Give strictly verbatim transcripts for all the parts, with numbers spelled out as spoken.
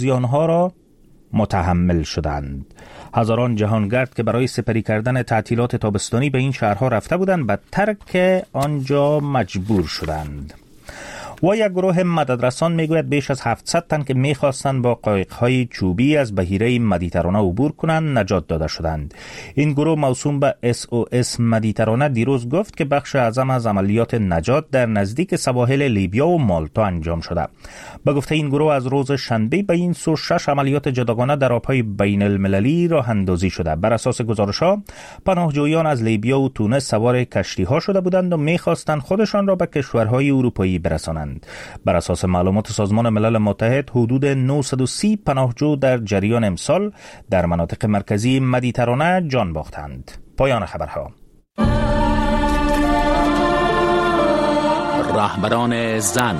زیانها را متحمل شدند. هزاران جهانگرد که برای سپری کردن تعطیلات تابستانی به این شهرها رفته بودند به ترک آنجا مجبور شدند. و یک گروه مددرسان میگوید بیش از هفتصد تن که میخواستند با قایق‌های چوبی از بحیره مدیترانه عبور کنند نجات داده شدند. این گروه موسوم به اس او اس مدیترانه دیروز گفت که بخش اعظم از عملیات نجات در نزدیک سواحل لیبیا و مالتا انجام شده. به گفته این گروه از روز شنبه به این سو شش عملیات جداگانه در آبهای بین المللی راه اندازی شده. بر اساس گزارش‌ها پناهجویان از لیبیا و تونس سوار کشتی‌ها شده بودند و می‌خواستند خودشان را به کشورهای اروپایی برسانند. بر اساس معلومات سازمان ملل متحد حدود نهصد و سی پناهجو در جریان امسال در مناطق مرکزی مدیترانه جان باختند. پایان خبرها. رهبران زن.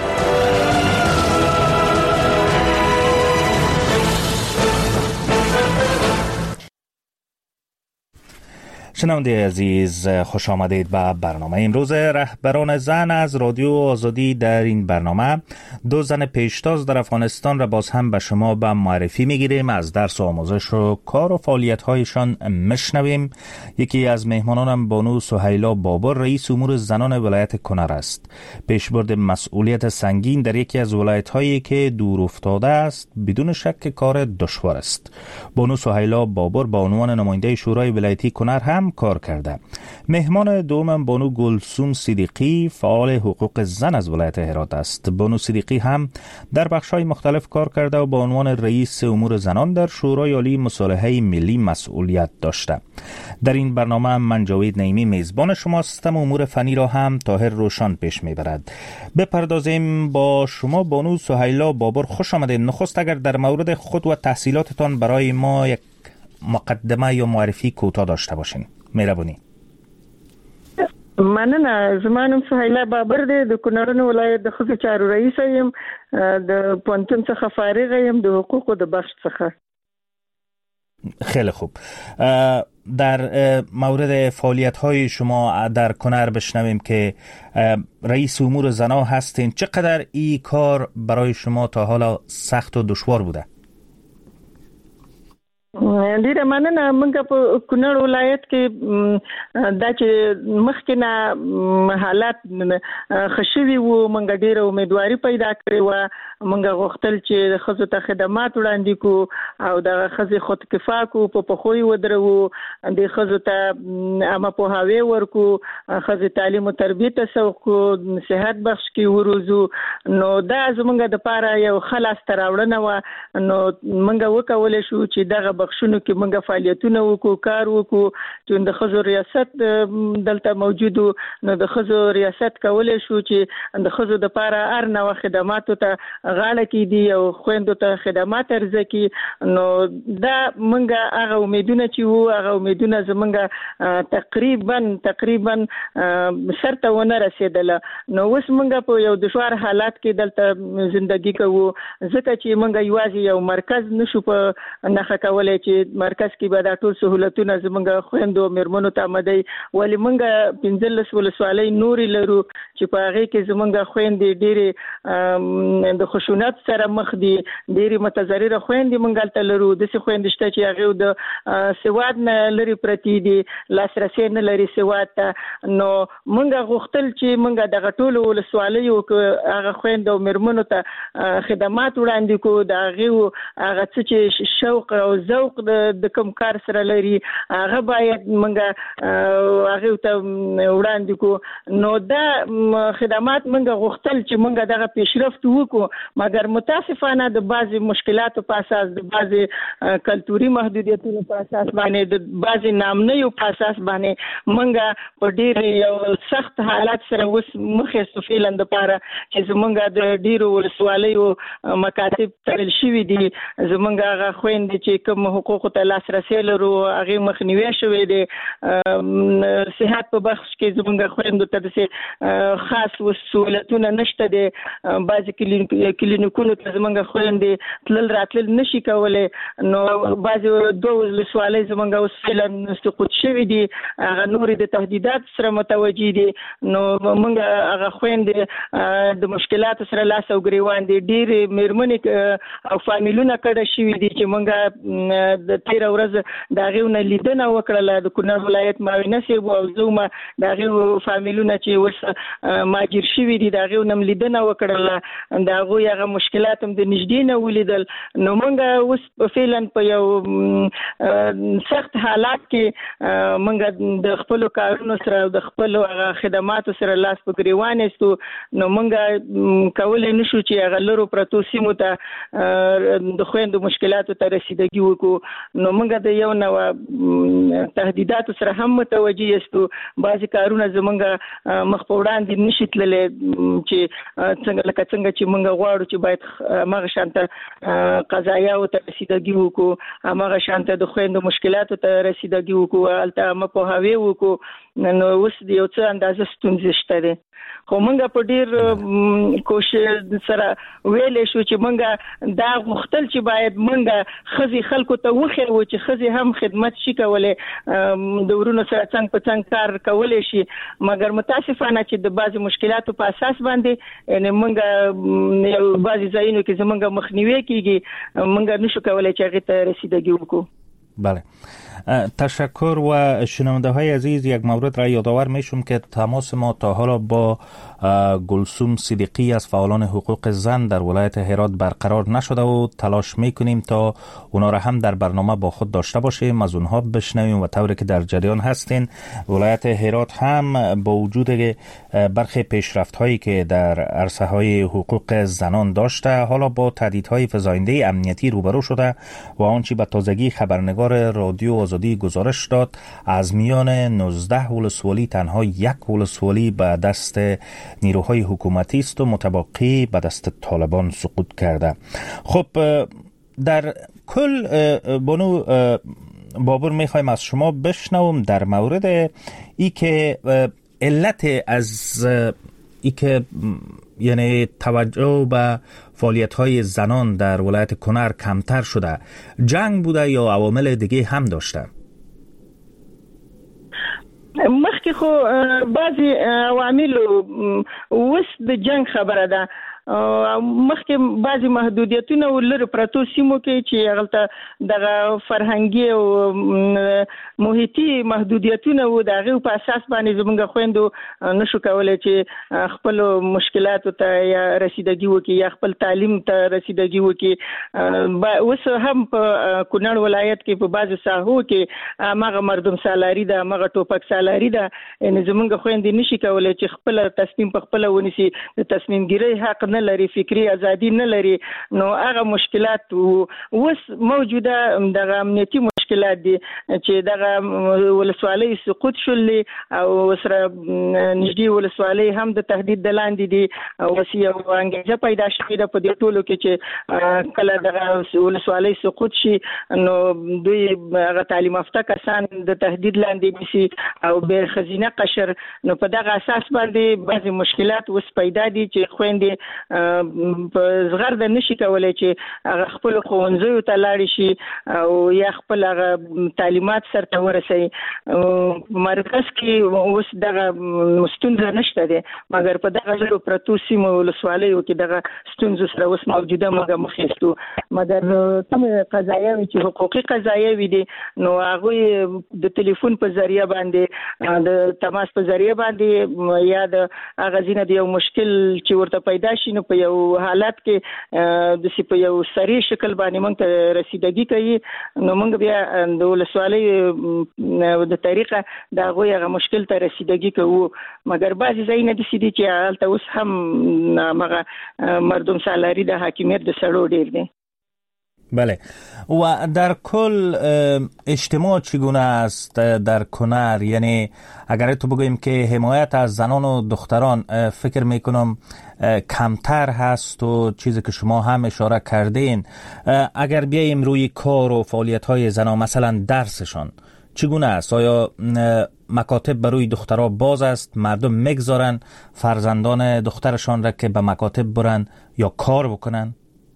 شنونده عزیز، خوش آمدید به برنامه امروز رهبران زن از رادیو آزادی. در این برنامه دو زن پیشتاز در افغانستان را باز هم به شما به معرفی میگیریم، از درس و آموزش و کار و فعالیت هایشان میشنویم. یکی از مهمانانم بانو سهیلا بابر، رئیس امور زنان ولایت کنر است. پیشبرد مسئولیت سنگین در یکی از ولایت هایی که دور افتاده است بدون شک کار دشوار است. بانو سهیلا بابر با عنوان نماینده شورای ولایتی کنر هم کار کرده. مهمان دوم بانو گلسوم صدیقی، فعال حقوق زن از ولایت هرات است. بانو صدیقی هم در بخش‌های مختلف کار کرده و با عنوان رئیس امور زنان در شورای عالی مصالحه ملی مسئولیت داشته. در این برنامه من جاوید نعیمی میزبان شماستم. امور فنی را هم طاهر روشن پیش میبرد. بپردازیم با شما. بانو سهیلا بابر، خوش آمدید. نخست اگر در مورد خود و تحصیلاتتان برای ما یک مقدمه یا معرفی کوتاه داشته باشین. مهربانی. مننه. زمانم سهیلا بابر دی، د کونړ ولایت د ښځو چارو رئیس یم، د پوهنتون څخه فارغ یم، د حقوقو د بخش څخه. خیلی خوب. در مورد فعالیت های شما در کنر بشنویم که رئیس امور زنا هستین. چقدر این کار برای شما تا حالا سخت و دشوار بوده؟ ډیره مننه. موږ په کونړ ولایت کې دا چې مخکې نه حالات خشوي وو، موږ ډیره امیدواري پیدا کړې وه. موږ غوښتل چې د ښځو ته خدمات وړاندې کړو او د ښځې خودکفا کړو، په پښو یې ودرو، د ښځو ته عامه پوهاوی ورکړو، ښځې تعلیم او تربیې ته سوق کړو، صحت بخش کې وروزو. نو دا زموږ دپاره یو ښه لاسته راوړنه وه. نو موږ وکولی شو چې دغه بخشونو کې موږ فعالیتونه وکړو، کار وکړو. چې د ښځو ریاست دلته موجود و، نو د ښځو ریاست کولی شو چې د ښځو دپاره هر نوع خدماتو ته غاړه کېږدي او خویندو ته خدمات عرضه کړي. نو دا موږ هغه امیدونه چې وو، هغه امیدونه زموږ تقریبا تقریبا سر ته ونه رسېدله. نو اوس موږ په یو دشوار حالات کې دلته زندگی کوو، ځکه چې موږ یوازې یو مرکز نشو په نښه کولی چې مرکز کې به دا ټول سهولتونه زموږ خویندو میرمنو ته آمدی. ولې موږ پنځلس ولسوالۍ نورې لرو چې په هغې کې زموږ خویندې ډېرې د خشونت سره مخ دي، ډېرې متضرره خویندې موږ هلته لرو. داسې خویندې شته چې هغې د سواد نه لرې پرتې دي، لاسرسی نه لري سواد ته. نو موږ غوښتل چې موږ دغه ټولو ولسوالیو هغه خویندو او میرمنو ته خدمات وړاندې کړو، د هغې هغه څه چې شوق او ذوق د کوم کار سره لري هغه باید موږ هغې ته وړاندې کړو. نو دا خدمات موږ غوښتل چې موږ دغه پیشرفت وکړو، مګر متاسفانه د بعضې مشکلاتو په اساس، د بعضې کلتوري محدودیتونو په اساس باندې، د بعضې نامنیو په اساس باندې موږ په ډېر یو سخت حالات سره اوس مخ یستو فعلا دپاره چې زموږ د ډېرو ولسوالیو مکاتب تړل شوي دي. زموږ هغه خویندې چې کوم حقوقو ته لاسرسي لرو هغه مخنیوي شوی دی. صحت په بخش کې زمونږ خويندو ته د خاص وسولتونه نشته دي. بعضی کلینیکونو ته زمونږ خويندې تلل راتلل نشي کولای. نو بعضی دوه ولسوالۍ زمونږ اوس فعلا سقوط شوی دي، هغه نور د تهدیدات سره متوجي دي. نو مونږ هغه خويندې د مشکلات سره لاس او ګریوان دي. ډېر میرمنې او فامیلونه کډه شوي دي چې مونږ د تیر ورځ د هغې نه لیدنه وکړله د کونړ ولایت معاونونه صاحب او زه د هغې فامیلونه چې اوس ماجر شوي دي د هغې نه لیدنه وکړله، د هغوی هغه مشکلات هم د نږدې نه ولیدل. نو مونږ اوس فعلا په یو سخت حالات کې مونږ د خپلو کارونو سره او د خپلو هغه خدماتو سره لاس په ګریوان یستو. نو مونږ کولی نشو چې هغه لرو پرتو سیمو ته د خویندو مشکلاتو ته رسیدګي وکړو. نو مونږ د یو نوع تهدیداتو سره هم متوجي یستو. بعضې کارونه زمونږ مخ په وړاندې نشي تللی چې څنګه لکه څنګه چې مونږ غواړو چې باید هماغه شانته قضایاو ته رسیدګي وکړو، هماغه شانته د خویندو مشکلاتو ته رسیدګي وکړو، هلته عامه پوهاوی وکړو. نو اوس د یو څه اندازه ستونزې شته دي، خو مونږ په ډېر کوشش سره ویلی شو چې مونږ دا غوښتل چې باید مونږ ښځې خلکو ته وښیو چې ښځې هم خدمت شي کولی، د ورونو سره څنګ په څنګ کار کولی شي. مګر متاسفانه چې د بعضې مشکلاتو په اساس باندې یعنې مونږ یو بعضې ځایونو کې زمونږ مخنیوی کېږي، مونږ نشو کولی چې هغې ته رسیدګي وکړو. بله، تشکر. و شنونده های عزیز، یک مورد را یادآور میشم که تماس ما تا حالا با گلسوم صدیقی از فعالان حقوق زن در ولایت هرات برقرار نشده و تلاش میکنیم تا اونا را هم در برنامه با خود داشته باشیم، از اونها بشنویم و طوری که در جریان هستین. ولایت هرات هم با وجود برخی پیشرفت هایی که در عرصه های حقوق زنان داشته، حالا با تهدیدهای فزاینده امنیتی روبرو شده و آنچه به تازگی خبرنگار رادیو آزادی گزارش داد، از میان نوزده ولسوالی تنها یک ولسوالی به دست نیروهای حکومتی است و متبقی به دست طالبان سقوط کرده. خب در کل بانو بابور میخوایم از شما بشنوم در مورد ای که علت از ای که یعنی توجه به فعالیت‌های زنان در ولایت کنر کمتر شده، جنگ بوده یا عوامل دیگه هم داشته؟ مخکې خو بعضی عوامل اوس د جنگ خبره ده. مخکې بعضی محدودیتونه ولر پرتو سیمو کې چې هغه دغه فرهنګي او محیطي محدودیتونه و، د هغې په اساس باندې زموږ خویندو نشو کولی چې خپل مشکلاتو ته یا رسیدګي وکړي یا خپل تعلیم ته رسیدګي وکړي. اوس هم په کونړ ولایت کې په بعضو ساحو کې هماغه مردم سالاري ده، هماغه ټوپک سالاري ده. یعنې زموږ خویندې نشي کولی چې خپل تصمیم په خپله ونیسي، د تصمیم ګیرۍ حق نه لري، فکری ازادي نه لري. نو هغه مشکلات اوس موجوده دغه امنیتي مشکلات دي چې دغه ولسوالۍ سقوط شولې او سره نږدې ولسوالۍ هم د تهدید د لاندې دي. اوس یو انګېزه پیدا شوې ده په دې ټولو کې چې کله دغه ولسوالۍ سقوط شي نو دوی هغه تعلیم یافته کسان د تهدید لاندې نیسي او بې ښځینه قشر. نو په دغه اساس باندې بعضې مشکلات اوس پیدا دي چې خویندې په زغرده نشي کولی چې هغه خپل ښوونځیو ته لاړې شي او یا خپل هغه تعلیمات سرته ورسوي. مرکز کې اوس دغه ستونزه نشته دی، مګر په دغه لرو پرتو سیمو ولسوالیو کې دغه ستونزو سره اوس موجوده موږ مخ یستو. مګر کومې قضایاوې چې حقوقي قضایاوې دي نو هغوی د تلیفون په ذریعه باندې د تماس په ذریعه باندې یا د هغه ځینه د یو مشکل چې ورته پیدا شي نو په یو حالت کې د سی په یو سری شکل باندې موږ ته رسیدګي کوي. نو موږ بیا د ولسوالۍ د طریقه د هغوی هغه مشکل ته رسیدګي کوو. مګر بعضې ځایونه داسې دي چې هلته اوس هم هغه مردم سالاري د حاکمیت د سړو ډېر دی. بله. و در کل اجتماع چگونه است در کنر؟ یعنی اگر تو بگوییم که حمایت از زنان و دختران فکر میکنم کمتر هست و چیزی که شما هم اشاره کردین، اگر بیاییم روی کار و فعالیت های زنان، مثلا درسشان چگونه است؟ آیا مکاتب برای دخترها باز است؟ مردم میگذارن فرزندان دخترشان را که به مکاتب برن یا کار بکنن؟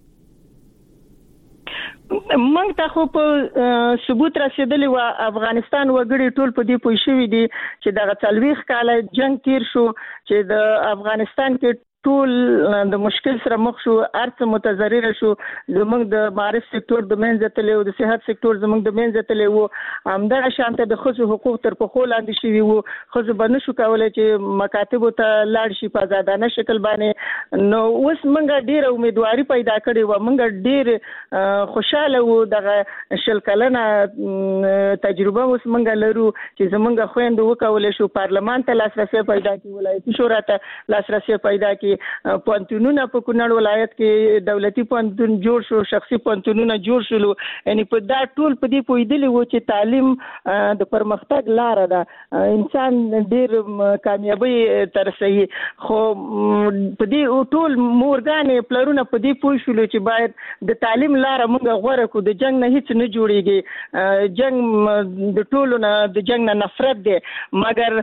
موږ ته خو په ثبوت رسیدلی و افغانستان وګړي ټول په دې پوه شوي دي چې دغه څلوېښت کاله جنگ تیر شو چې د افغانستان کې ټول د مشکل سره مخ شو، ارڅ متضرر شو. زموږ د معرف سکتور د منځه تللی او د صحت سکتور زموږ د منځه تللی و. همدغه شانته د ښځو حقوق تر پښو لاندې شوي وو. ښځو به نشو کولی چې مکاتبو ته لاړ شي په ازادانه شکل باندې. نو اوس موږ ډېره امیدواري پیدا کړې وه، موږ ډېر خوشحاله وو. دغه شل کلنه تجربه اوس موږ لرو چې زموږ خویندو وکولی شو پارلمان ته لاسرسی پیدا کړي، ولایتي شورا ته لاسرسی پیدا کړي. پوهنتونونه په کونړ ولایت کې دولتي پوهنتون جوړ شو، شخصي پوهنتونونه جوړ شول. یعنی په دا ټول په دې پوهېدلي وو چې تعلیم د پرمختګ لاره ده، انسان ډېر کامیابی ته رسوي. خو په دې ټول مورګانې پلرونه په دې پوه شولو چې باید د تعلیم لاره موږ غوره کړو. د جنګ نه هیڅ نه جوړېږي، جنګ د ټولو نه د جنګ نه نفرت دی. مګر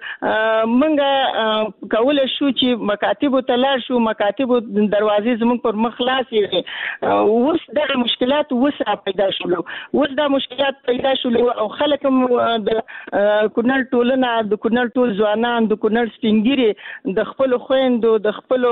موږ کولی شو چې مکاتبو ته لاړ شو، مکاتبو دروازې زموږ پر مخ خلاصې. اوس دغه مشکلات اوس را پیدا شول، اوس دا مشکلات پیدا شول او خلک هم د کونړ ټولنه، د کونړ ټول ځوانان، د کونړ سپینګیري د خپلو خویندو، د خپلو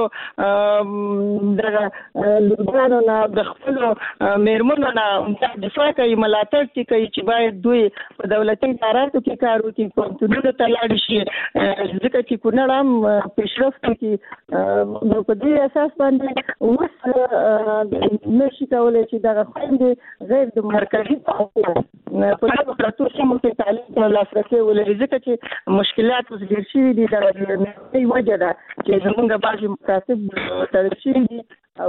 دغه لورګانو نه، د خپلو میرمنو نه دفاع کوي، ملاتړ کوي چې باید دوی په دولتي اداراتو کې کار وکړي، پوهنتونونو ته لاړ شي، ځکه چې کونړ هم پیشرفت وکړي. نو په دې اساس باندې اوس نشي کولی چې دغه خویندې غیر د مرکزي په هغو پرتو سیمو کې تعلیم ته لاسرسی ولري، ځکه چې مشکلات اوس ډېر شوي دي. دغه نړۍ وجه ده چې زموږ بعضې مکاتب تړل شوي دي.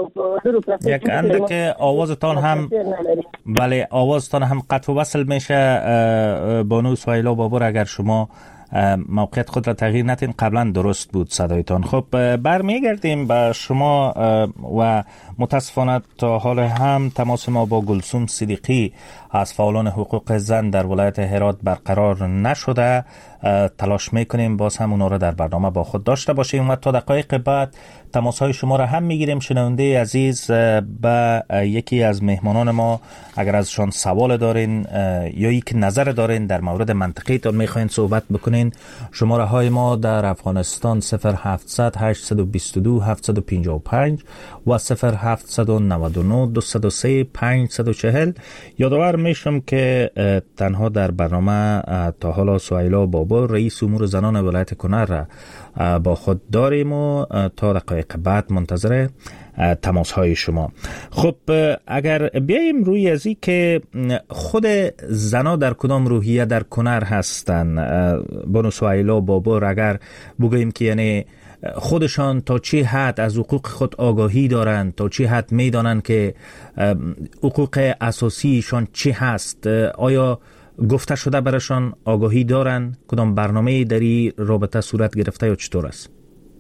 یک اندک آوازتان هم بله آوازتان هم قطع و وصل میشه. بانو سهیلا بابر اگر شما موقعیت خود را تغییر ندین، قبلا درست بود صدایتان. خب برمیگردیم به شما و متاسفانه تا حال هم تماس ما با گلسوم صدیقی از فعالان حقوق زن در ولایت هرات برقرار نشده. تلاش میکنیم باز هم اونا را در برنامه با خود داشته باشیم و تا دقایق بعد تماس های شما را هم میگیریم. شنونده عزیز به یکی از مهمانان ما اگر ازشان سوال دارین یا یک نظر دارین در مورد منطقه تان میخواین صحبت بکنین، شماره های ما در افغانستان صفر هفتصد هشتصد و بیست و دو هفتصد و پنجاه و پنج و صفر هفتصد و نود و نه دویست و سه پانصد و چهل. یادآور میشم که تنها در برنامه تا حالا سهیلا بابر رئیس امور زنان ولایت کنر را با خود داریم و تا دقایق بعد منتظر تماس های شما. خب اگر بیاییم روی ازی که خود زنا در کدام روحیه در کنر هستن، بانو سهیلا بابر اگر بگوییم که یعنی خودشان تا چه حد از حقوق خود آگاهی دارند، تا چه حد میدانند که حقوق اساسیشان چه هست، آیا گفته شده برشان آگاهی دارند؟ کدام برنامه در این رابطه صورت گرفته یا چطور است؟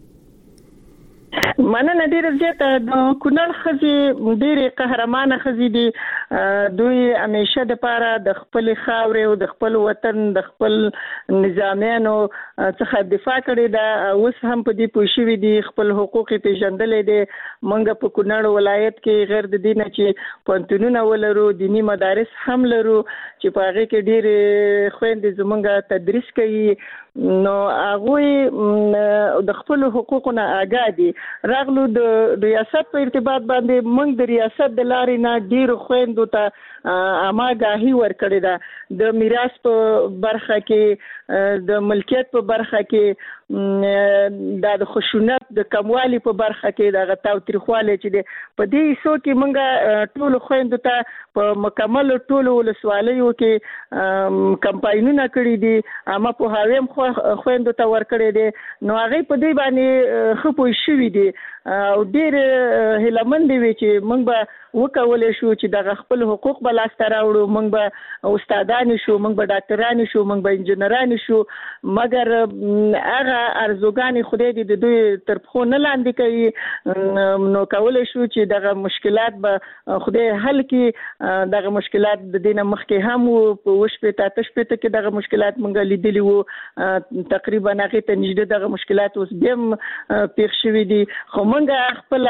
مننه ډېره زیاته. د کونړ ښځې ډېرې قهرمانه ښځې دي. دوی همیشه دپاره د خپلې خاورې او د خپل وطن د خپل نظامیانو څخه دفاع کړې ده. اوس هم په دې پوه شوي دي، خپل حقوق یې پېژندلی دی. موږ په کونړ ولایت کې غیر د دې نه چې پوهنتونونه ولرو، دیني مدارس هم لرو چې په هغې کې ډېرې خویندې زموږ تدریس کوي. نو هغوی د خپل حقوقو نه آګاه دي. راغلو د ریاست په ارتباط باندې موږ د ریاست د لارې نه ډېرو خویندو ته اماګاهي ورکړې ده. د میراث په برخه کې، د ملکیت په برخه کې د خشونت د کموالي په برخه کې د تاوتریخوالي چې د په دې سو کې مونږه ټول خويندو ته په مکمل ټول ولسوالیو کې کمپاینونه کړی دي اما په هاویم خويندو ته ور کړی دي نو هغه په دې باندې خپوي شوې دي او ډېر هلمند وی چې مونږ به وکولې شو چې د خپل حقوق بل استراوړو مونږ به استادان شو مونږ به ډاکټران شو مونږ به انجنیران شو مګر هغه ارزوګان خدای دې د دوی تر په نه لاندې کوي نو کولې شو چې دغه مشکلات به خدای حل کړي دغه مشکلات د دینه مخکې هم په وشپې تا تشپې ته کې دغه مشکلات مونږ لیدلی وو تقریبا هغه ته نږدې دغه مشکلات اوس بیم پیښ شوې دي خو مونږ خپل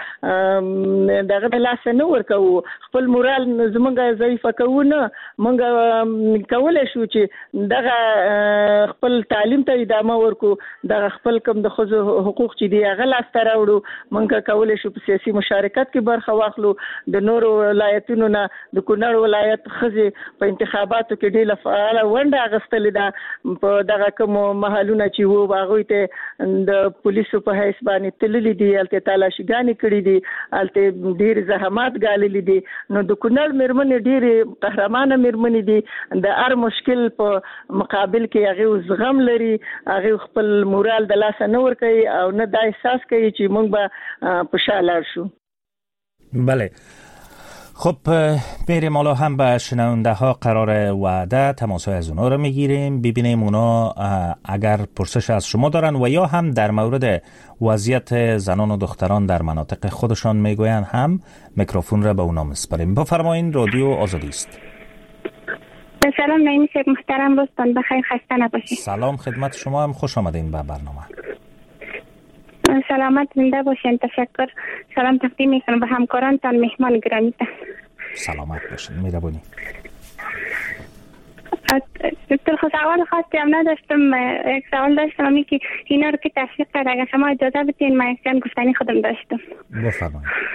هغه دغه لاس نه ورکو خپل مورال زمونږه ضعیف کوو نه مونږ کولای شو چې دغه خپل تعلیم ته ادامه ورکو دغه خپل کوم د خزو حقوق چې دی هغه لاس ته راوړو مونږ کولای شو په سیاسي مشارکت کې برخه واخلو د نورو ولایتونو نه د کونړ ولایت خزي په انتخاباتو کې ډېر فعال ونډه اخیستلې ده په دغه کوم محلونه چې وو هغه ته د پولیسو په حیث باندې تللې دي الته تلاشيګانی کړې دي الته ډېر زحمت غالي دي نو د کونړ مېرمنې ډېر قهرمانه مېرمنې دي د هر مشکل په مقابل کې هغه زغم لري هغه خپل مورال د لاس نه ور کوي او نه د احساس کوي چې موږ به په شاله شو. بله خب بریم حالا هم به شنونده ها قرار وعده تماس های از اونا رو میگیریم ببینیم اونا اگر پرسش از شما دارن و یا هم در مورد وضعیت زنان و دختران در مناطق خودشان میگوین هم میکروفون را به اونا میسپاریم. بفرمایین رادیو آزادی است. سلام نعیم صاحب محترم روزتان بخیر خسته نباشید. سلام خدمت شما هم خوش آمدین به برنامه. سلامت زنده باشین تشکر سلام تقدیم میکنم به همکارانتان مهمان گرامیتان. سلامت باشین مهربانی. دکتر خود سوال خاصی هم نداشتم یک سوال داشتم امی که اینا رو که تشویق کرد اگر شما اجازه بدین من یک جان گفتنی خودم داشتم. بفرمایید.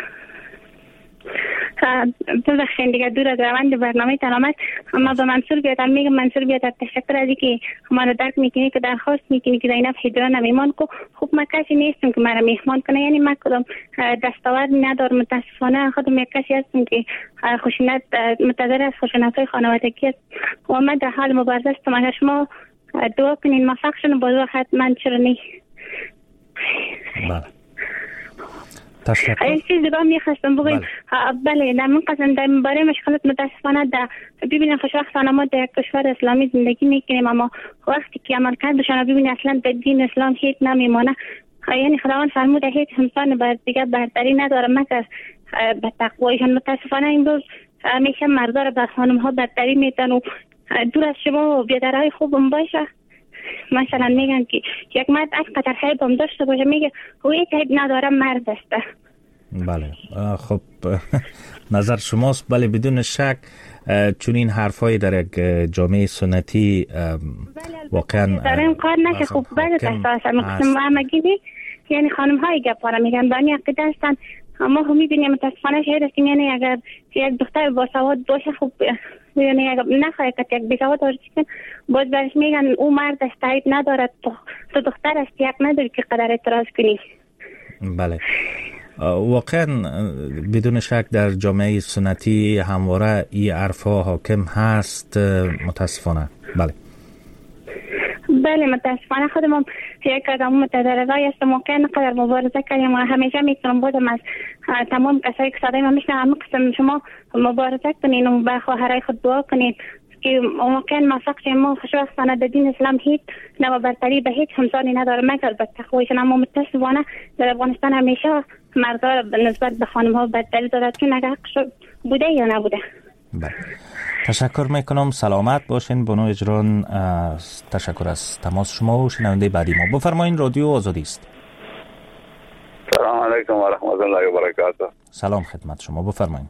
ببخشید دیگه دور از روند برنامه تان آمد اما به منصور بیادم میگم منصور بیادم تشکر از اینکه ما رو درک میکنی که درخواست میکنی که زینب هجران میمان کو خوب ما کسی نیستم که مرا میهمان کنه یعنی ما کدام دستاورد ندارم متاسفانه خودم یک کسی هستم که خشونت متضرر از خشونت های خانوادگی است و من در حال مبارزه هستم اگر شما دعا کنین موفق شدم باز حتما چرا نی بله تشکر. این چیز دیگه میخواستم بگم بله در من قسم در برای مشکلات متاسفانه در ببینید خوشبختانه ما در یک کشور اسلامی زندگی میکنیم اما وقتی که عمل کردشان ببینید اصلا به دین اسلام هیچ نمیمونه یعنی خداوند فرموده هیچ انسان بر دیگه برتری نداره مگر به تقوایشان متاسفانه این روز همیشه مردا رو بر خانم ها برتری میدن و دور از شما بیادرهای خوبم باشه مثلا میگن که یک مرد از قطر حیب هم داشته باشه میگه او هیچ حیب نداره مرد است. بله خب نظر شماست بله بدون شک چون این حرفای در یک جامعه سنتی واقعا در این کار نشه خوب بده تحصیل مقسم همگی یعنی خانم های گپاره میگن بانی عقیده هستن اما هم میبینیم متاسفانه شهر هستیم یعنی اگر یک دختر با سواد باشه خوب یعنی اگر نخواهی که یک بیسواد هرچی کن باز برش میگن او مرد است عیب ندارد تو دختر است یک نداری که قدر اعتراض کنی. بله واقعا بدون شک در جامعه سنتی همواره این عرفها حاکم هست متاسفانه. بله بله متاسفانه خودم یک آدم متضررای هستم واقعا نقدر مبارزه کردیم و همیشه میتونم بودم از تمام کسایی که صدای من میشنم همه قسم شما مبارزه کنین و به خواهرای خود دعا کنین که واقعا موفق شیم. ما خوشبختانه در دین اسلام هیچ نوع برتری به هیچ همسانی نداره مگر به تقوایشان اما متاسفانه در افغانستان همیشه مردا به نسبت به خانم ها برتری دارد که نگه بوده یا نبوده. بله تشکر میکنم سلامت باشین بانو اجران تشکر از تماس شما و شنونده بعدی ما. بفرمایین رادیو آزادی است. سلام علیکم و رحمت الله و برکاته. سلام خدمت شما بفرمایین.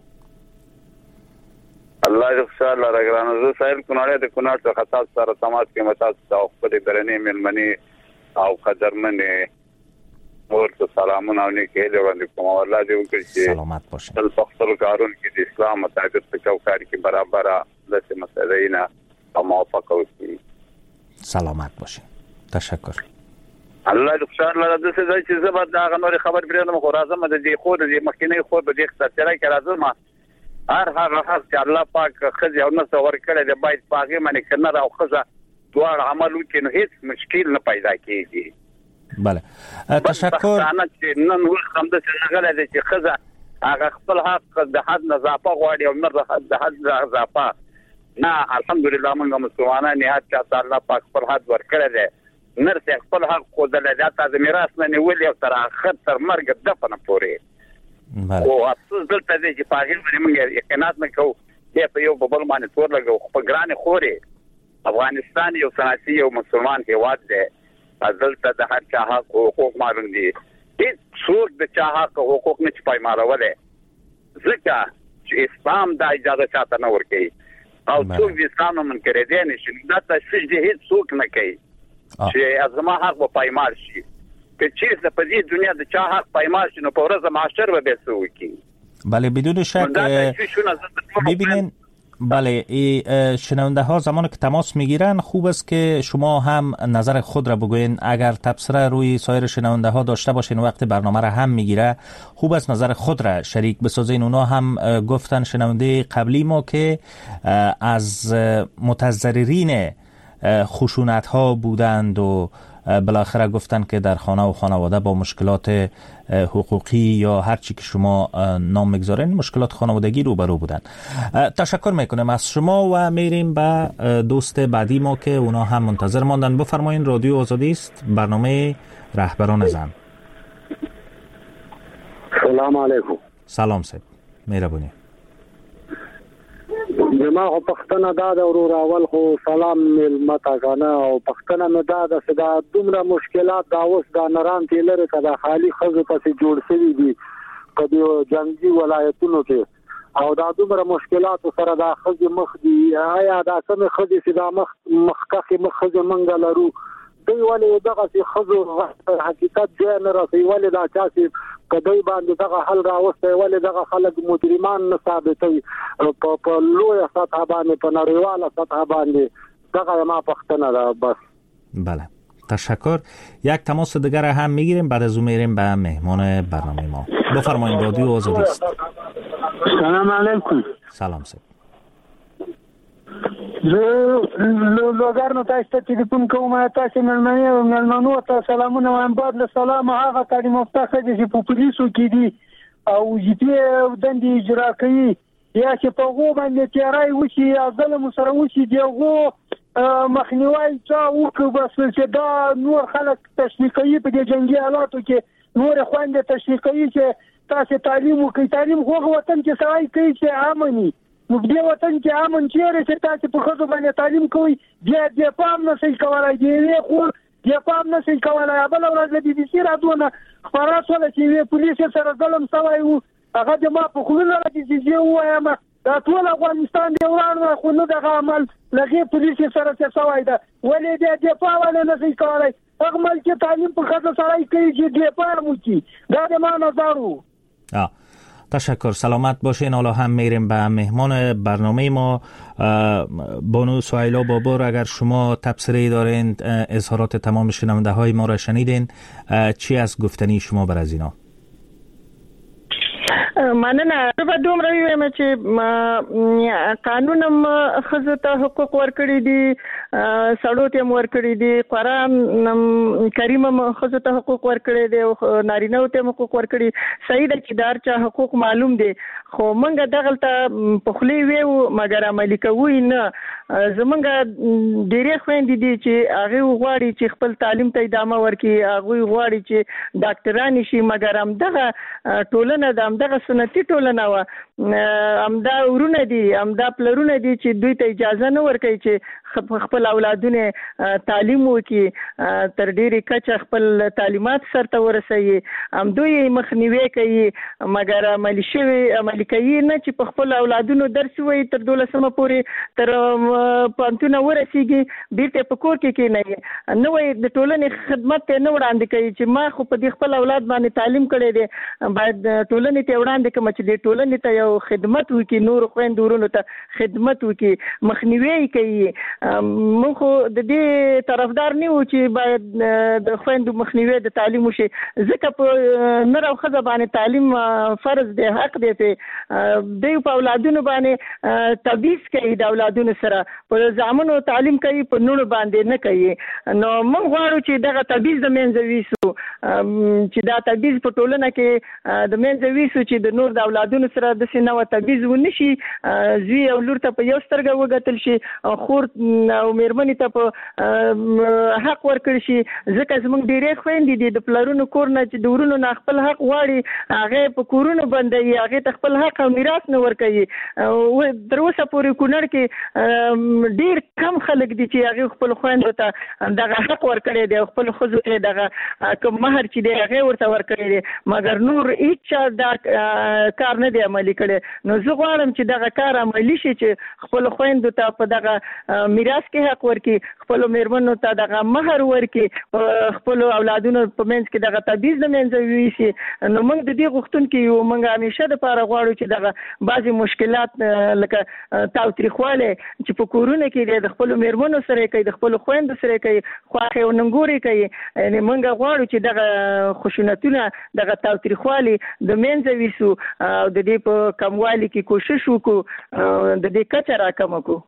الله خوشحال را ګرانو زه سایل کونړ د کونړ څخه تاسو سره تماس کې متاسف او خپل درنې ملمنې او قدرمنې ورته سلامونه او نیکه له وړاندې کوم الله دې وکړي چې سلامت باشین. تل پختل کارون کې د اسلام مطابق په چوکاټ کې برابر د مسلمانانو او موافقه وکړي. سلامت باشین. تشکر. الله دې خوشاله لاره د څه ځای چې زبر دا غنوري خبر پرېنم خو راځم د دې خو د مخکینی خو په دې ستاره کې راځم هر هغه حق چې الله پاک خزي او نس ور کړی دی باید پاغي باندې کنه او خزه دوه عمل وکړي نو هیڅ مشکل نه پیدا کیږي. بله تشکر. انا چې نن وخت هم د څنګه دی چې خزه هغه خپل حق د حد نظافه غواړي او نه د حد نظافه نه الحمدلله موږ مسلمانان نه چې الله پاک خپل حد ور کړی دی نرسه خپل حق خو د لجات از میراث نه نیولې او تر اخر تر مرګ دفن پورې. بله. او افسوس دلته دی چې پاغي باندې موږ یقینات نه کوو چې په یو بل باندې تور لګو په ګران خوري. افغانستان یو سناسي یو مسلمان هیواد دی. دلته د هر چا حق او حقوق معلوم دي. هیڅ څوک د چا حق او حقوق نه پایمالوي. ځکه چې اسلام دا اجازه چاته نه ورکوي او څوک د اسلام منکر دي نشي دا تشریح هیڅ څوک نه کوي چې ازما حق په پایمال شي. که چیرته په دې دنیا د چا حق پایمال شي نو په ورځ محشر به څه وکړي. بله بدون شک ببینین. بله شنونده ها زمانی که تماس میگیرن خوب است که شما هم نظر خود را بگوین. اگر تبصره روی سایر شنونده ها داشته باشین وقت برنامه را هم میگیره خوب است نظر خود را شریک بسازین. اونا هم گفتن شنونده قبلی ما که از متضررین خشونت ها بودند و بالاخره گفتن که در خانه و خانواده با مشکلات حقوقی یا هر چی که شما نام میگذارین مشکلات خانوادگی روبرو بودن. تشکر میکنم از شما و میریم به دوست بعدی ما که اونا هم منتظر ماندن. بفرمایین رادیو آزادی است برنامه رهبران زن. سلام علیکم. سلام صاحب مهربونی. زما خو پښتنه دا د ورور اول خو سلام ملمتا کنه او پښتنه مې دا د صدا دومره مشکلات دا اوس دا نران تیلره کدا خالی خزو پسې جوړ شوی دي کدی جنگي ولایتونو کې او دا دومره مشکلات سره دا خزو مخ دي. آیا دا کوم خزو چې دا مخ مخکخه مخ خزو منګ لرو دی ولې دغه چې خزو حقیقت دی نه راځي ولې دا چې کدی باندې دغه حل راوسته ولې دغه خلک مجرمان نه ثابتوي په په لوی سطح باندې په نړیواله سطح باندې دغه ما پښتنه ده بس. بله تشکر. یک تماس دیگر هم میگیریم بعد از اون میریم به مهمان برنامه ما. بفرمایید رادیو آزادی است. سلام علیکم. سلام سید. زه لوګارنو تاسو ته ټلیفون کوم تاسو ملمنه او ملمنو ته سلامونه وایم. بعد له سلام هغه تعلیم یافته خلک چې په پولیسو کې دي او چې دندې اجرا کوي یا چې په غو باندې تیارای وشي یا ظلم سره وشي دیغه مخنیوي چا وکړي بس چې دا نور خلک تشویقي په دې جنگي حالاتو کې نور خويندې تشویقي چې تاسو تعلیم وکړئ. تعلیم خو وطن کې سړی کوي چې امني نو دې وطن کې امن چیرې چې تاسو په خزو باندې تعلیم کوئ بیا دې پام نه سي کولای دی خو دې پام نه سي کولای. بل ورځ د بي بي سي راډیو نه خبرات ولا چې پولیس سره ظلم سوی وو هغه د ما په خلونو راځي چې وایم دا ټول افغانستان دی ورانه خو نه دغه عمل لږه پولیس سره څه سوی دا ولې دې دې پام نه سي کولای. هغه مل چې تعلیم په خزو سره کوي چې دې پام وکړي دا د ما نظر وو. اه تشکر. سلامت باشین. حالا هم میریم به مهمان برنامه ما بانو سهیلا بابر. اگر شما تبصره دارین اظهارات تمام شنونده های ما را شنیدین چی از گفتنی شما بر از اینا؟ مننه. زه به دومره ویم چې قانون هم ښځو ته حقوق ورکړي دي سړو ته هم ورکړي دي قرآن کریم هم ښځو ته حقوق ورکړي دي او نارینهو ته هم حقوق ورکړي. صحیح ده چې د هر چا حقوق معلوم دي خو موږ دغلته په خولې ویو مګر عملي کوو نه. زمونږ ډېرې خویندې دي چې هغوی غواړي چې خپل تعلیم ته ادامه ورکړي هغوی غواړي چې ډاکټرانې شي مګر همدغه ټولنه د همدغه سنتي ټولنه وه همدا ورونه دي همدا پلرونه دي چې دوی ته اجازه نه ورکوي چې خپل اولادونه تعلیم وکړي تر ډېرې کچه خپل تعلیمات سرته ورسوي. همدوی مخنیوی کوي مګر عملي شوي عملي کوي نه چې په خپل اولادونو درس ووایي تر دولسمه پورې تر پانتونه ورسیږي بیرته په کور کې کې نه نو د ټولنې خدمت ته نه وړاندې کوي چې ما خو په دې خپل اولاد باندې تعلیم کړی دی باید ټولنې ته وړاندې کوم چې د ټولنې ته یو خدمت وکړي نور خويندو ورونو ته خدمت وکړي مخنیوي کوي موږ خو د دې طرفدار نه و چې باید د خويندو مخنیوي د تعلیم وشي ځکه په نر او ښځه باندې تعلیم فرض دی حق دی په د په اولادونو باندې تبعیض کوي د اولادونو سره په ځامنو تعلیم کوي په نونو باندې نه کوي نو موږ غواړو چې دغه تبعیض د منځوي سو چې دا تبعیض په ټولنه کې د منځوي سو چې د نور د اولادونو سره د سينو تبعیض ونشي زوی او لور ته په یو سترګه وګتل شي خور او مېرمنې ته په حق ورکړي شي ځکه زموږ ډېرې خويندې دي د پلرونو کور نه چې د ورونو نه خپل حق غواړي هغه په کورونو باندې هغه ته خپل حق او میراث نه ورکوي او تر اوسه پورې کونړ کې ډیر کم خلک دي چې هغه خپل خويندو ته دغه حق ورکړي دي خپل خزو ته دغه کوم مہر چې دی هغه ورته ورکړي دي مګر نور هیڅ دا کار نه دی عملي کړي نو زه غواړم چې دغه کار عملي شي چې خپل خويندو ته په دغه میراث کې حق ورکړي خپل مېرمنو ته دغه مہر ورکړي خپل اولادونو په منځ کې دغه تبعیض نه منځوي شي نو موږ د دې غوښتونکو یو موږ همیشه د لپاره غواړو چې دغه بعضی مشکلات لکه تاوتریخواله چې په کورونه کې د خپل مېرمنو سره کوي د خپل خويندو سره کوي خواخې او ننګوري کوي یعنی موږ غواړو چې دغه خشونتونه دغه تاوتریخواله د منځوي سو او د دې په کموالي کې کوشش وکړو د دې کچه راکم کو.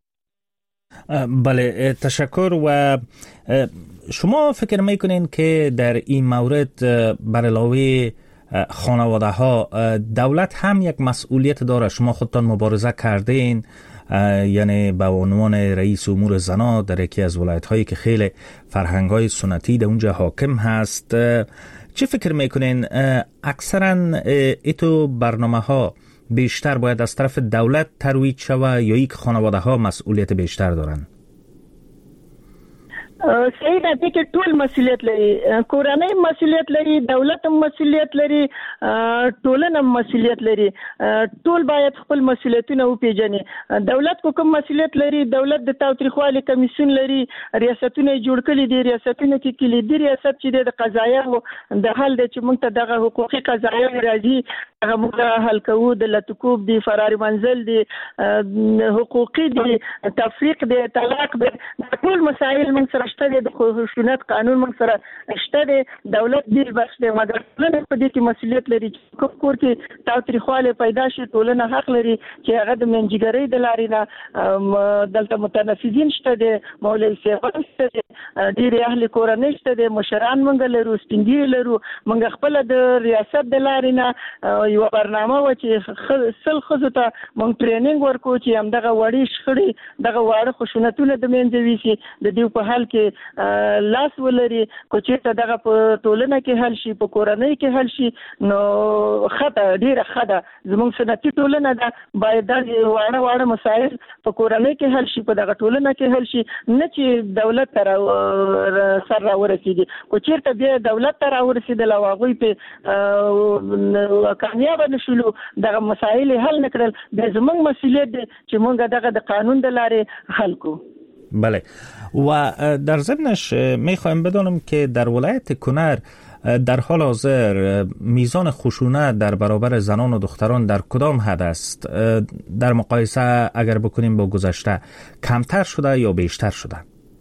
بله تشکر. و شما فکر میکنین که در این مورد بر علاوه خانواده ها دولت هم یک مسئولیت داره؟ شما خودتان مبارزه کردین یعنی به عنوان رئیس امور زنا در یکی از ولایت هایی که خیلی فرهنگ های سنتی در اونجا حاکم هست، چه فکر میکنین اکثرا ایتو برنامه ها بیشتر باید از طرف دولت ترویج شود یا یک خانواده ها مسئولیت بیشتر دارن؟ صحیح ده چې ټول مسؤلیت لري، کورنۍ مسؤلیت لري، دولت هم مسؤلیت لري، ټولنه هم مسؤلیت لري، ټول باید خپل مسؤلیتونه وپیژني. دولت کوم مسؤلیت لري؟ دولت د تاوتریخوالي کمیسیون لري، ریاستونه جوړ کړي دي، ریاستونه کې کلیدي ریاست چې د قضایا د حل د چې موږ ته دغه حقوقي قضایا راځي هغه موږ حل کوو، د لټکوب دي، فرار منزل دي، حقوقي دي، تفریق دي، طلاق دي، ټول مسائل موږ سره شته د خشونت قانون موږ سره شته دی. دولت ډیر بخش دی مګر ټولنه په دې کې مسؤلیت لري چې کوم کور کې تاوتریخواله پیدا شي ټولنه حق لري چې هغه د منځګړۍ د لارې نه دلته متنفذین شته دی، مولوي صاحب شته دی، ډیر اهل کورنۍ شته دی، مشران موږ لرو، سپینګي لرو، موږ خپل د ریاست د لارې نه یو برنامه و چې سل خزو ته موږ ټریننګ ورکو چې هم دغه وړي شخړې دغه واړه خشونتونه د منځ ویسي د دې په حل کې لاس ولري. کو چې دغه په ټولنه کې حل شي، په کورنۍ کې حل شي، نو خطه ډیره خطه زموږ سنتي ټولنه ده باید د واړه واړه مسایل په کورنۍ کې حل شي، په دغه ټولنه کې حل شي، نه چې دولت تر سر را ورسیږي. کو چې بیا دولت تر ورسیدل او هغه په کامیاب نشولو دغه مسایل حل نکړل، د زموږ مسؤلیت دی چې موږ دغه د قانون د لارې حل کو. بله. و در ضمنش میخوایم بدانم که در ولایت کنر در حال حاضر میزان خشونت در برابر زنان و دختران در کدام حد است؟ در مقایسه اگر بکنیم با گذشته کمتر شده یا بیشتر شده؟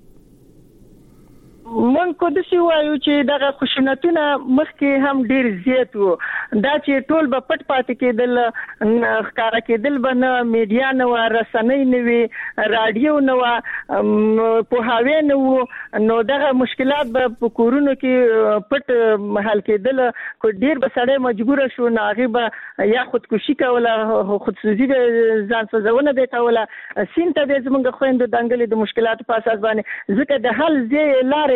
من کو د سی وایو چې دغه خشونتونه مخکې هم ډیر زیات وو، دا چې ټول په پټ پاتې کېدل، ښکارا کېدل بنه، میډیا نه و، رسنۍ نه وي، رادیو نه و، پوهاوی نه وو، نو دغه مشکلات به په کورونو کې پټ حل کېدل. کو ډیر به سړی مجبور شو نه هغه به یا خودکشي کوله، خودسوزي ځان سوځونه به کوله، سین ته د زمونږ خويندو دنګلې د مشکلات په اساس باندې ځکه د حل ځای لارې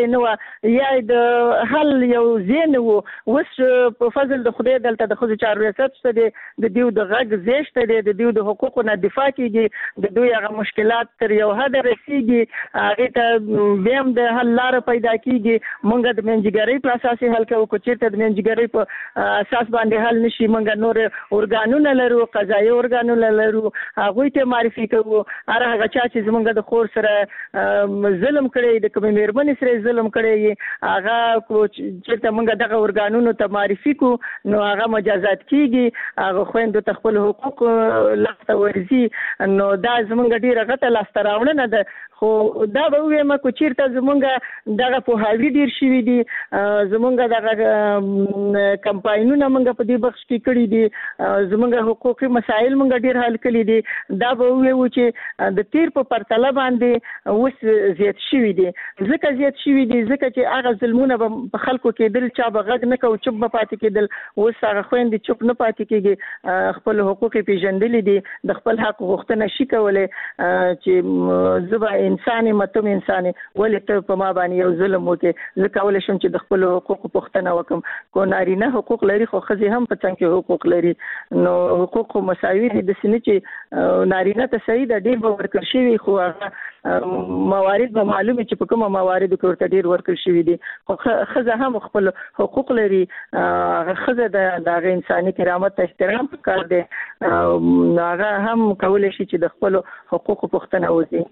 نه یا د حل یو زین وو وس په فضل د خدای دلته د خو چارو ریاست ته د دیو د غږ زیشته د دیو د حقوقو نه دفاع کیږي د دوی هغه مشکلات تر یو حد رسیږي هغه ته بیم د حل لار پیدا کیږي مونږ د منځګړۍ په اساس حل کوو کو چې د منځګړۍ په اساس باندې حل نشي مونږ نور اورګانونه لرو قضایي اورګانونه لرو هغه ته معرفي کوو هر هغه چې زمونږ د خور سره ظلم کړی د کومې مېرمنې سره ظلم کړی هغه چې مونږ دغه اورګانونو ته معرفي کو نو هغه مجازات کیږي هغه خويندو خپل حقوق لاسته ورځي نو دا زمونږ ډیره غته لاسته راوړنه ده خو دا به وایم کو چیرته زمونږ دغه په حاوی ډیر شوی دي زمونږ دغه کمپاینونه مونږ په دې بخش کې کړی دي زمونږ حقوقي مسایل مونږ ډیر حل کړی دي دا به وایو چې د تیر په پرتله باندې اوس زیات شوی دي ځکه زیات شوی دي ځکه چې هغه ظلمونه په خلکو کې دل چا بغږ نه کو چوب پاتې کېدل اوس هغه خويندې چوب نه پاتې کېږي خپل حقوق پیژندل دي د خپل حق غوښتنه شي کولای چې زبا انساني متوم انساني ولې ته په ما باندې یو ظلم وکړي زه کولای شم چې د خپل حقوق پوښتنه وکم کو نارینه حقوق لري خو ښځې هم په څنګه کې حقوق لري نو حقوق مساوي دي د سنې چې نارینه ته صحیح د ډیر ورکړ شي خو موارد به معلومه چې په کومه موارد کې ورته ډیر ورکړ شي دي خو ښځه هم خپل حقوق لري ښځه د انساني کرامت ته احترام وکړي دي هغه هم کولای شي چې د خپل حقوق پوښتنه وکړي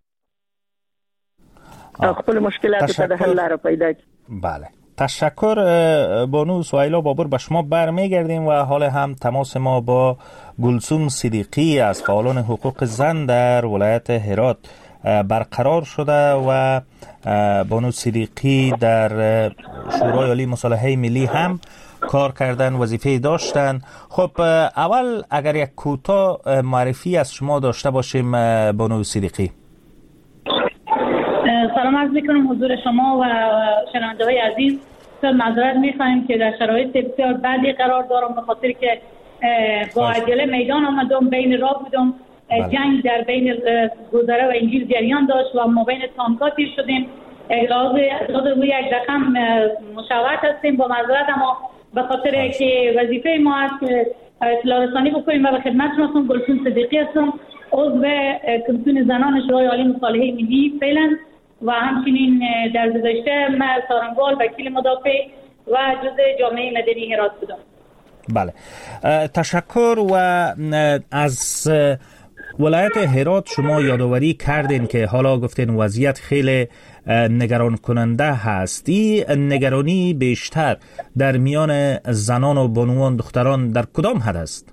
خپل مشکلات ته د حل لاره پیدا کړي. بله تشکر بانو سهیلا بابر. به شما برمیگردیم و حال هم تماس ما با گلسوم صدیقی از فعالان حقوق زن در ولایت هرات برقرار شده و بانو صدیقی در شورای عالی مصالحه ملی هم کار کردن وظیفه داشتن. خب اول اگر یک کوتاه معرفی از شما داشته باشیم بانو صدیقی. سلام عرض میکنم حضور شما و شنونده های عزیز. معذرت میخوایم که در شرایط بسیار بدی قرار دارم به خاطر که با عجله میدان آمدم بین راه بودم بله. جنگ در بین گذره و انجیل جریان داشت و ما بین تانک‌ها تیر شدیم لازم روی یک رقم مشاورت هستیم با معذرت اما به خاطر که وظیفه ما است که اطلاع رسانی بکنیم و به خدمتتون هستم. گلسوم صدیقی هستم عضو کمیسیون زنان شورای عالی مصالحه ملی فعلا و همچنین در گذشته من سارنگال وکیل مدافع و جزء جامعه مدنی هرات بودم. بله تشکر. و از ولایت هرات شما یادآوری کردین که حالا گفتین وضعیت خیلی نگران کننده هست. این نگرانی بیشتر در میان زنان و بانوان دختران در کدام حد است؟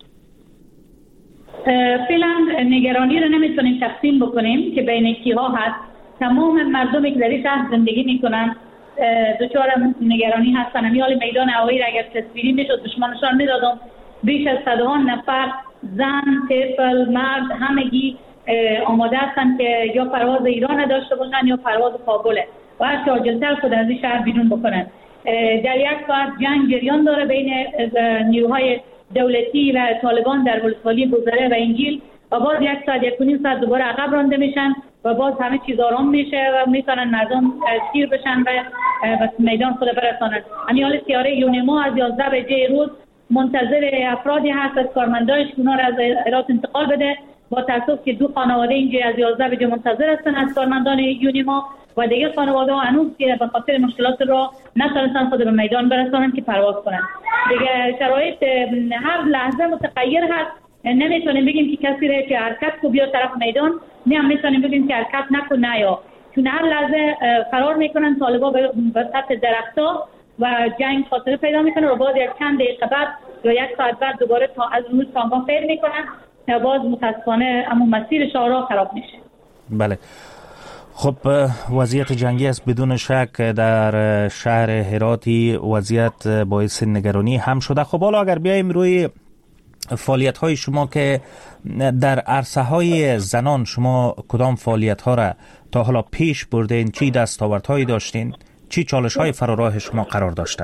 فعلا نگرانی رو نمیتونیم تقسیم بکنیم که بین کیها هست. تمام مردمی که در این شهر زندگی میکنن دچار نگرانی هستن. امیال میدان هوایی را اگر تصویری میشد دشمنشان میدادم بیش از صدهان نفر زن، طفل، مرد همگی آماده هستن که یا پرواز ایران داشته باشن یا پرواز کابل و هر چه عاجل‌تر خود از این شهر بیرون بکنن. در یک ساعت جنگ جریان داره بین نیروهای دولتی و طالبان در ولسوالی گذره و انجیل و باز یک ساعت یک و نیم ساعت دوباره عقب رانده میشن و باز همه چیز آرام میشه و میتونن مردم سیر بشن و به میدان خود برسانن. امیال سیاره یونما از یازده بجه روز منتظر افرادی هست از کارمندانش که اونا را از هرات انتقال بده. با تاسف که دو خانواده اینجا از یازده بجه منتظر هستن از کارمندان یونما و دیگه خانواده ها هنوز که به خاطر مشکلات را نتونستن خود به میدان برسانن که پرواز کنن. دیگه شرایط هر لحظه متغیر هست. نمیتونیم بگیم که کسی را که حرکت کو بیا طرف میدان، نه هم میتونیم بگیم که حرکت نکن نه یا، چون هر لحظه فرار میکنن طالبا به سطح درخت‌ها و جنگ خاطره پیدا میکنه و باز یک چند دقیقه بعد یا یک ساعت بعد دوباره تا از روز تانگا فیر میکنن و باز متاسفانه اما مسیر شهرها خراب میشه. بله. خب وضعیت جنگی است بدون شک در شهر هراتی، وضعیت باعث نگرانی هم شده. خب حالا اگر بیایم روی فعالیت های شما که در عرصه های زنان شما کدام فعالیت ها را تا حالا پیش بردین، چی دستاوردهایی داشتین، چی چالش های فراراه شما قرار داشته؟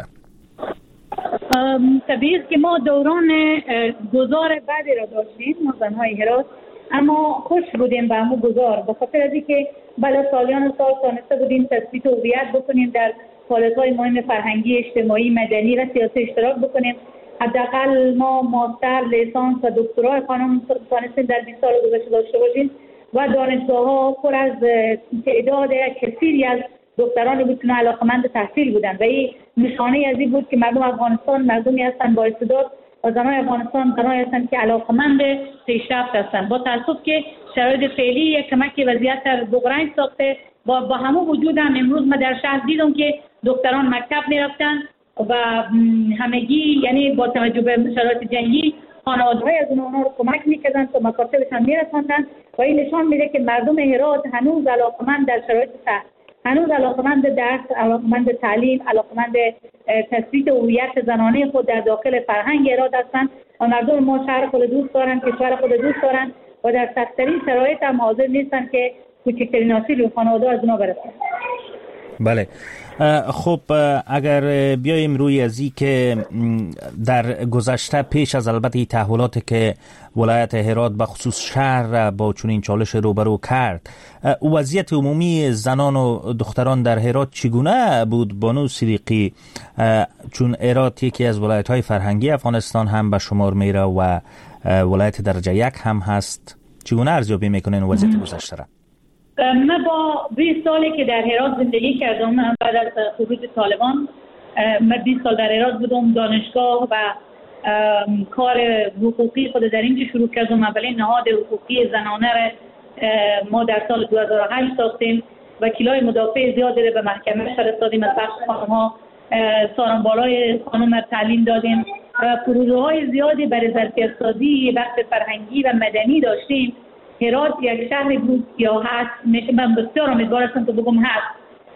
طبیعی است که ما دوران گذار بعدی را داشتیم ما زنهای هرات اما خوش بودیم به همون گذار، به خاطر از اینکه بلا سالیان سال تانسته بودیم تثبیت هویت بکنیم، در فعالیت‌های مهم فرهنگی، اجتماعی، مدنی و سیاسی اشتراک بکنیم. حداقل ما ماستر، لیسانس و دکترا خانم تانستیم در بیست سال گذشته داشته باشیم و دانشگاه‌ها پر از تعداد کثیری از دخترانی بود که علاقه‌مند تحصیل بودند و این نشانه از این بود که مردم افغانستان مردمی هستند با استعداد و زنای افغانستان زنایی هستند که علاقه‌مند پیشرفت هستند. با تأسف که شرایط فعلی یک کمک وضعیت را بغرنج ساخته، با با همون وجود هم امروز ما در شهر دیدم که دختران مکتب می‌رفتند و همگی یعنی با توجه به شرایط جنگی خانواده‌های از اونها رو کمک می‌کردند تا مکاتبشان می‌رساندند و این نشان میده که مردم هرات هنوز علاقه‌مند در شرایط سخت، هنوز علاقه‌مند درس، علاقه‌مند تعلیم، علاقه‌مند تثبیت هویت زنانه خود در داخل فرهنگ هرات هستند و مردم ما شهر خود دوست دارند، کشور خود دوست دارند و در سخت‌ترین شرایط هم حاضر نیستند که کوچکترین آسیبی به خانواده از اونها برسد. بله. خب اگر بیایم روی ازی که در گذشته پیش از البته تحولاتی که ولایت هرات به خصوص شهر با چنین چالش روبرو کرد، وضعیت عمومی زنان و دختران در هرات چگونه بود بانو صدیقی؟ چون هرات یکی از ولایت‌های فرهنگی افغانستان هم به شمار میره و ولایت درجه یک هم هست، چگونه ارزیابی میکنین وضعیت گذشته را؟ من با بیست سالی که در هرات زندگی کردم بعد از خروج طالبان، من بیست سال در هرات بودم، دانشگاه و کار حقوقی خود در اینجا شروع کردم. اولین نهاد حقوقی زنانه را ما در سال دو هزار و هشت ساختیم، وکیلای مدافع زیادی را به محکمه فرستادیم، از بخش خانم‌ها سارنبالای خانم را تعلیم دادیم و پروژه‌های زیادی برای ظرفیت‌سازی بخش فرهنگی و مدنی داشتیم. هرات یک شهر بود یا هست، من بسیار امیدوار هستم که بگم هست،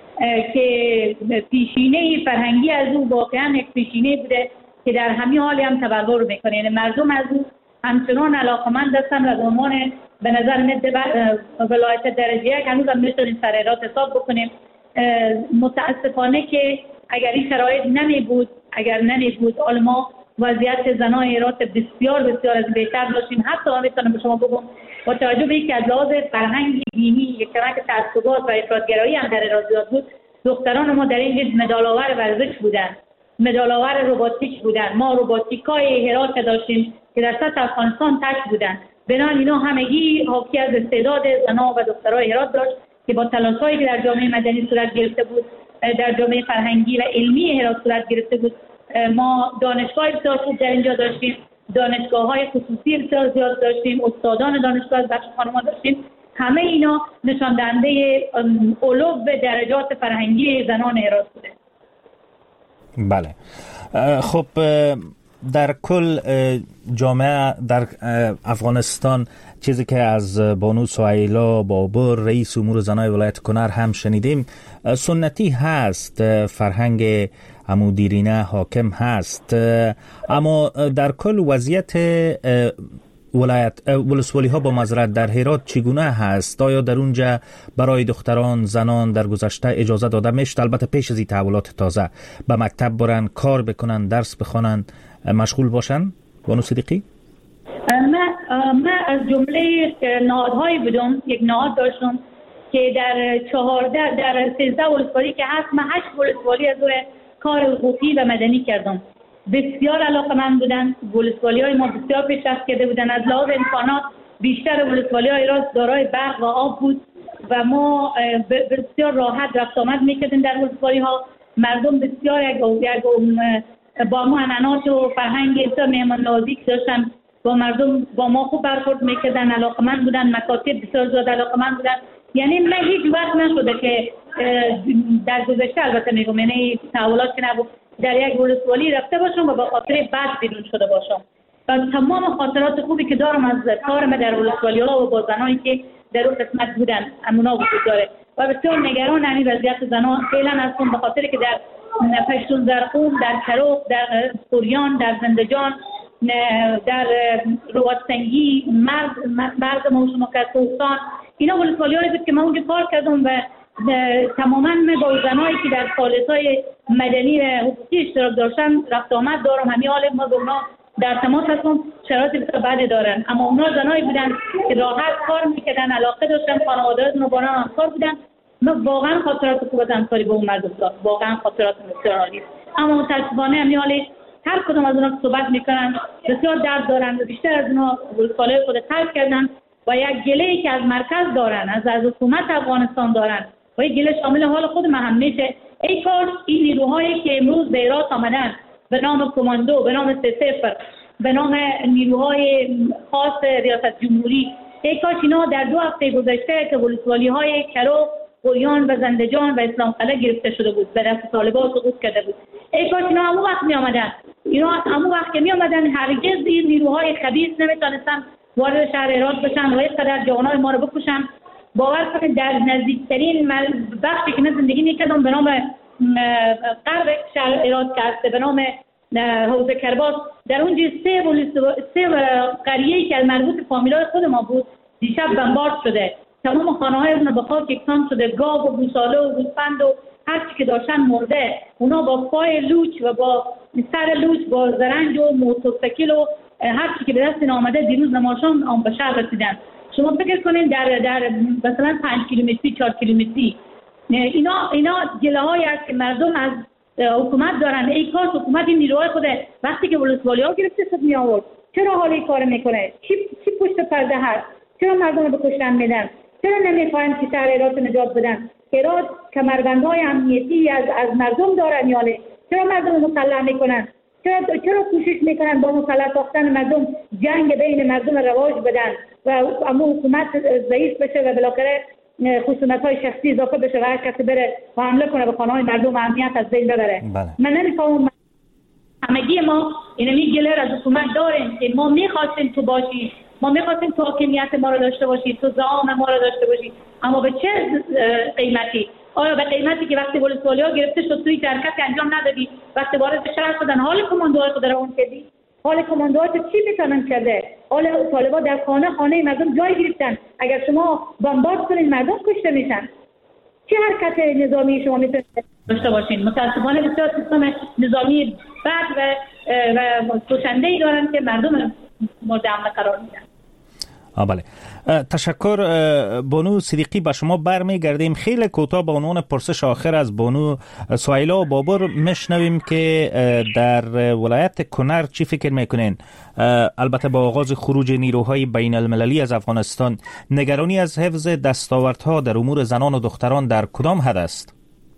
که پیشینه فرهنگی از او واقعا یک پیشینه بوده که در همین حالی هم تبلور میکنه. یعنی مردم از او همچنان علاقمند هستن و به عنوان به نظر میاد ولایت درجه یک هنوز هم میتونیم سر هرات حساب بکنیم. متاسفانه که اگر این شرایط نمی بود اگر نمی بود ما وضعیت زنان هرات بسیار بسیار از بهتر داشتیم. حتی من میتونم به شما بگم با توجه به اینکه از لحاظ فرهنگ دینی یک کمک تعصبات و افراطگرایی هم در هرات زیاد بود، دختران ما در این مدال آور ورزش بودن، مدال آور روباتیک بودن. ما روباتیکای هرات داشتیم که در سطح افغانستان تک بودن. بنابراین اینا همگی حاکی از استعداد زنان و دخترای هرات داشت که با تلاش‌هایی که در جامعه مدنی صورت گرفته بود، در جامعه فرهنگی و علمی هرات صورت گرفته بود. ما دانشگاه بسیار خوب در اینجا داشتیم، دانشگاه‌های خصوصی بسیار زیاد داشتیم، استادان دانشگاه از بخش خانم‌ها داشتیم. همه اینا نشان دهنده علو درجات فرهنگی زنان هرات بوده. بله. خب در کل جامعه در افغانستان چیزی که از بانو سهیلا بابر رئیس امور زنای ولایت کنر هم شنیدیم سنتی هست، فرهنگ همو دیرینه حاکم هست، اما در کل وضعیت ولایت ولسوالی ها با معذرت در هرات چگونه هست؟ آیا در اونجا برای دختران زنان در گذشته اجازه داده میشد البته پیش از این تحولات تازه به مکتب برن، کار بکنن، درس بخونن، مشغول باشن؟ بانو صدیقی؟ من من از جمله نهادهایی بودم، یک نهاد داشتم که در چهارده در سیزده ولسوالی که هست، من هشت ولسوالی از روی کار حقوقی و مدنی کردم. بسیار علاقه‌مند بودن، ولسوالی‌های ما بسیار پیشرفت کرده بودن. از لحاظ امکانات بیشتر ولسوالی‌های را دارای برق و آب بود و ما بسیار راحت رفت آمد می‌کردیم در ولسوالی‌ها. مردم بسیار یک با ما عنعنات و فرهنگ بسیار مهمان‌نوازی داشتن، با مردم با ما خوب برخورد می‌کردن، علاقه‌مند بودن، مکاتب بسیار زیاد علاقه‌مند بودن. یعنی من هیچ وقت نشده که در گذشته البته میگم، یعنی تحولات که نبود، در یک ولسوالی رفته باشم و با خاطر بد بیرون شده باشم. و تمام خاطرات خوبی که دارم از کارم در ولسوالی‌ها و با زنانی که در اون قسمت بودن امونا وجود داره و بسیار نگران همین وضعیت زنان فعلا هستم، به خاطر که در پشتون زرخون، در کروک، در سوریان، در زندجان، در رواتسنگی، مرد مرد موشمکستان، اینا ولسوالی‌هایی بود که من اونجا کار کردم و تماما با زنایی که در فعالیت‌های مدنی و حقوقی اشتراک داشتن رفت آمد دارم. همین حال ما با اونا در تماس هستم. شرایط بسیار بدی دارن، اما اونا زنایی بودن که راحت کار میکردن، علاقه داشتن، خانواده‌هاشون با آنها همکار بودن. ما واقعا خاطرات خوب از همکاری با اون مردم دارم، واقعا خاطرات بسیار عالی. اما متاسفانه امیالی هر کدوم از اونها صحبت میکنن بسیار درد دارن و بیشتر از اونها ولسوالی خود ترک کردن و یک گله‌ای که از مرکز دارن، از از حکومت افغانستان دارن و یک گله شامل حال خود من هم میشه. ای کاش این نیروهایی که امروز به ایرات آمدن به نام کماندو، به نام سه صفر، به نام نیروهای خاص ریاست جمهوری، ای کاش اینا در دو هفته گذشته که ولسوالی های کرو، قویان و زندجان و اسلام قلعه گرفته شده بود، به دست طالبان سقوط کرده بود، ای کاش اینا همون وقت می آمدن. اینا همون وقت که می آمدن هرگز این نیروهای خبیث نمیتونستن وارد شهر هرات بشن و اینقدر جوانای ما رو بکشن. باور کنید در نزدیکترین بخشی که من زندگی میکردم به نام غرب شهر هرات که هست، به نام حوض کرباس، در اونجا سه سه قریه‌ای که مربوط به فامیلای خود ما بود دیشب بمبارد شده. تمام خانه‌های اونها به خاک یکسان شده، گاو و گوساله و گوسفند و هر چی که داشتن مرده. اونا با پای لوچ و با سر لوچ با زرنج و موتورسیکل و هر چی که به دست آمده دیروز نماشان آن به شهر رسیدن. شما فکر کنین در در مثلا پنج کیلومتری چهار کیلومتری اینا اینا گله‌هایی است که مردم از حکومت دارن. ای کاش حکومت این نیروهای خود وقتی که ولسوالی‌ها گرفته شد می آورد. چرا حالی کار میکنه؟ چی چی پشت پرده هست؟ چرا مردم رو بکشتن میدن؟ چرا نمیخواین که شهر هرات نجات بدن؟ هرات کمربندهای امنیتی از از مردم دارن یاله. چرا مردم رو مسلح میکنن؟ چرا چرا کوشش میکنن با مسلح ساختن مردم جنگ بین مردم رواج بدن و اما حکومت ضعیف بشه و بالاخره خصومت‌های شخصی اضافه بشه و هر کسی بره و حمله کنه به خانه‌های مردم و امنیت از بین ببره؟ بله. من نمی‌فهمم. همگی ما اینمی گلر از حکومت داریم که ما می‌خواستیم تو باشی، ما می‌خواستیم تو حاکمیت ما رو داشته باشی، تو زعام ما رو داشته باشی، اما به چه قیمتی؟ آیا به قیمتی که وقتی ولسوالی‌ها گرفته شد توی حرکت انجام ندادی، وقتی وارد شهر شدن حال کماندوهای خود رو اون کردی؟ حال کماندوها چی میتونن کرده؟ حال طالبان در خانه خانه مردم جای گرفتن. اگر شما بمبارد کنین مردم کشته میشن. چه حرکت نظامی شما میتونید داشته باشین؟ متاسفانه بسیار سیستم نظامی بد و و کشنده‌ای دارن که مردم مورد حمله قرار میدن. بله، تشکر بانو صدیقی. به شما برمیگردیم. خیلی کوتاه به عنوان پرسش آخر از بانو سهیلا بابر میشنویم که در ولایت کنر چی فکر میکنین؟ البته با آغاز خروج نیروهای بین المللی از افغانستان، نگرانی از حفظ دستاوردها در امور زنان و دختران در کدام حد است؟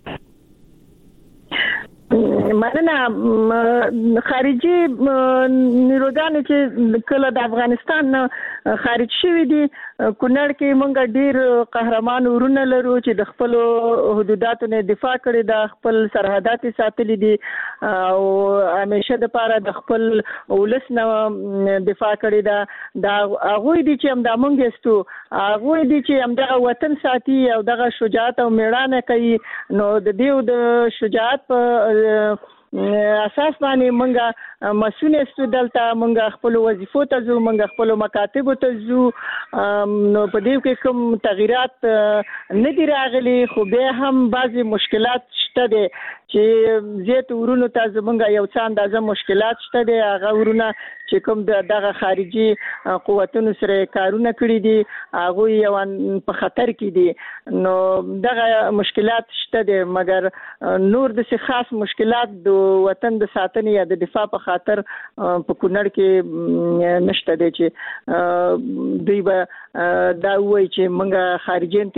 مننه. خارجي نیروګانې چې کله د افغانستان خارج شوي دي، کونړ کې مونږ ډیر قهرمان ورونه لرو چې د خپل حدوداتو نه دفاع کړي، د خپل سرحدات ساتلي دي او همیشه د پاره د خپل ولس نه دفاع کړي. دا دا هغه دي چې هم د مونږ استو هغه دي چې هم د وطن ساتي او دغه شجاعت او میړانه کوي. نو د دیو د شجاعت په اساس باندې مونږه مسؤل استو، دلته مونږه خپل وظیفو ته ځو، مونږه خپل مکاتب ته ځو. نو په دې کې کوم تغیرات نه دي راغلي، خو به هم بعضی مشکلات شته دي چې زیات ورونو ته زمونږه یو څه اندازه مشکلات شته دي. هغه ورونه چې کوم دغه خارجي قوتونو سره کارونه کړی دي هغه یو په خطر کې دي. نو دغه مشکلات شته دي، مګر نور د خاص مشکلات د وطن د ساتنې یا د دفاع په خاطر په کونړ کې نشته دي چې دوی به دا وایي چې موږ خارجي